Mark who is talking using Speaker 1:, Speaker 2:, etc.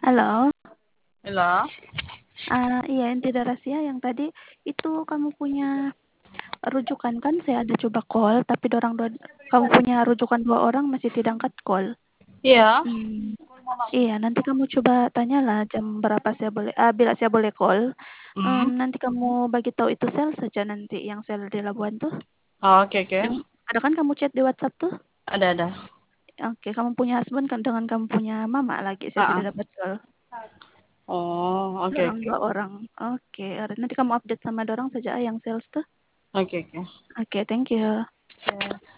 Speaker 1: Halo,
Speaker 2: Halo?
Speaker 1: iya inti rahasia yang tadi itu kamu punya rujukan kan saya ada coba call tapi kamu punya rujukan 2 orang masih tidak angkat call.
Speaker 2: Iya.
Speaker 1: Iya nanti kamu coba tanyalah jam berapa bila saya boleh call,
Speaker 2: Mhm.
Speaker 1: nanti kamu bagi tahu itu sel saja nanti yang sel di Labuan tuh,
Speaker 2: Oh, oke oke.
Speaker 1: yang ada kan kamu chat di WhatsApp tuh?
Speaker 2: Ada.
Speaker 1: Oke, kamu punya husband kan dengan kamu punya mama lagi saya
Speaker 2: Heeh.
Speaker 1: tidak dapat call.
Speaker 2: Oh, oke
Speaker 1: Dorang
Speaker 2: oke.
Speaker 1: 2 orang. Oke, nanti kamu update sama dorang saja yang sales tuh.
Speaker 2: Oke oke.
Speaker 1: Oke, thank you.
Speaker 2: Ya.